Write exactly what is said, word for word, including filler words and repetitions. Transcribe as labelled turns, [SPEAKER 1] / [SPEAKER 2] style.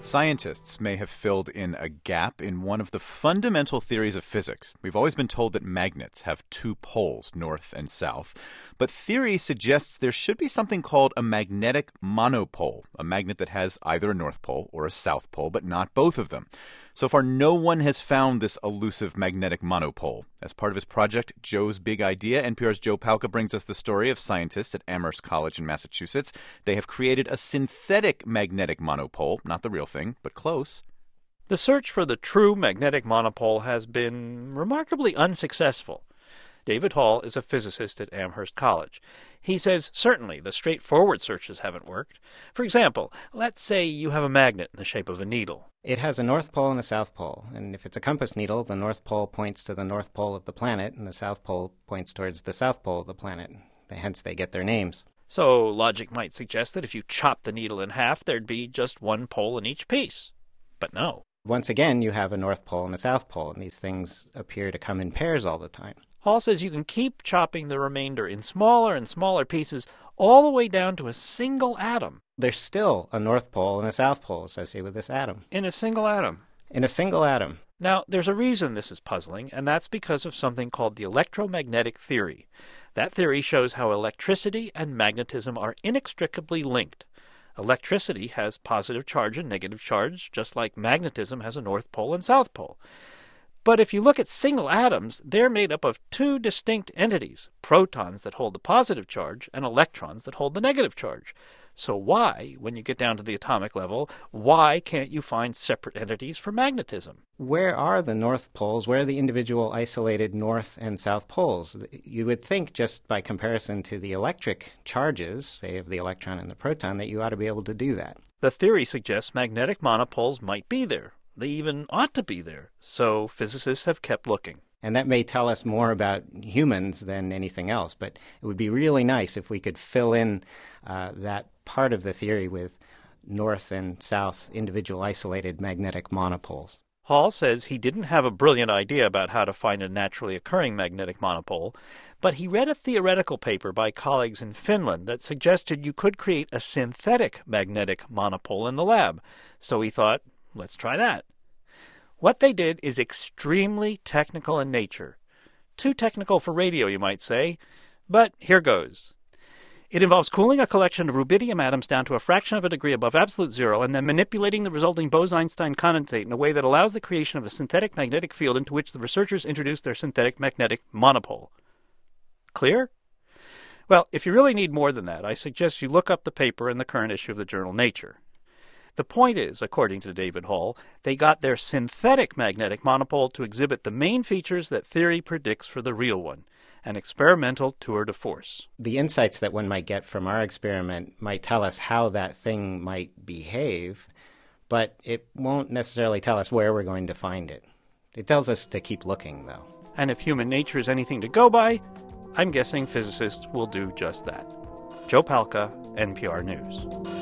[SPEAKER 1] Scientists may have filled in a gap in one of the fundamental theories of physics. We've always been told that magnets have two poles, north and south. But theory suggests there should be something called a magnetic monopole, a magnet that has either a north pole or a south pole, but not both of them. So far, no one has found this elusive magnetic monopole. As part of his project, Joe's Big Idea, N P R's Joe Palca brings us the story of scientists at Amherst College in Massachusetts. They have created a synthetic magnetic monopole, not the real thing, but close.
[SPEAKER 2] The search for the true magnetic monopole has been remarkably unsuccessful. David Hall is a physicist at Amherst College. He says certainly the straightforward searches haven't worked. For example, let's say you have a magnet in the shape of a needle.
[SPEAKER 3] It has a north pole and a south pole, and if it's a compass needle, the north pole points to the north pole of the planet, and the south pole points towards the south pole of the planet. Hence, they get their names.
[SPEAKER 2] So logic might suggest that if you chop the needle in half, there'd be just one pole in each piece. But no.
[SPEAKER 3] Once again, you have a north pole and a south pole, and these things appear to come in pairs all the time.
[SPEAKER 2] Hall says you can keep chopping the remainder in smaller and smaller pieces all the way down to a single atom.
[SPEAKER 3] There's still a north pole and a south pole associated with this atom.
[SPEAKER 2] In a single atom?
[SPEAKER 3] In a single atom.
[SPEAKER 2] Now, there's a reason this is puzzling, and that's because of something called the electromagnetic theory. That theory shows how electricity and magnetism are inextricably linked. Electricity has positive charge and negative charge, just like magnetism has a north pole and south pole. But if you look at single atoms, they're made up of two distinct entities, protons that hold the positive charge and electrons that hold the negative charge. So why, when you get down to the atomic level, why can't you find separate entities for magnetism?
[SPEAKER 3] Where are the north poles? Where are the individual isolated north and south poles? You would think just by comparison to the electric charges, say of the electron and the proton, that you ought to be able to do that.
[SPEAKER 2] The theory suggests magnetic monopoles might be there. They even ought to be there. So physicists have kept looking.
[SPEAKER 3] And that may tell us more about humans than anything else, but it would be really nice if we could fill in uh, that part of the theory with north and south individual isolated magnetic monopoles.
[SPEAKER 2] Hall says he didn't have a brilliant idea about how to find a naturally occurring magnetic monopole, but he read a theoretical paper by colleagues in Finland that suggested you could create a synthetic magnetic monopole in the lab. So he thought, let's try that. What they did is extremely technical in nature. Too technical for radio, you might say, but here goes. It involves cooling a collection of rubidium atoms down to a fraction of a degree above absolute zero and then manipulating the resulting Bose-Einstein condensate in a way that allows the creation of a synthetic magnetic field into which the researchers introduce their synthetic magnetic monopole. Clear? Well, if you really need more than that, I suggest you look up the paper in the current issue of the journal Nature. The point is, according to David Hall, they got their synthetic magnetic monopole to exhibit the main features that theory predicts for the real one, an experimental tour de force.
[SPEAKER 3] The insights that one might get from our experiment might tell us how that thing might behave, but it won't necessarily tell us where we're going to find it. It tells us to keep looking, though.
[SPEAKER 2] And if human nature is anything to go by, I'm guessing physicists will do just that. Joe Palca, N P R News.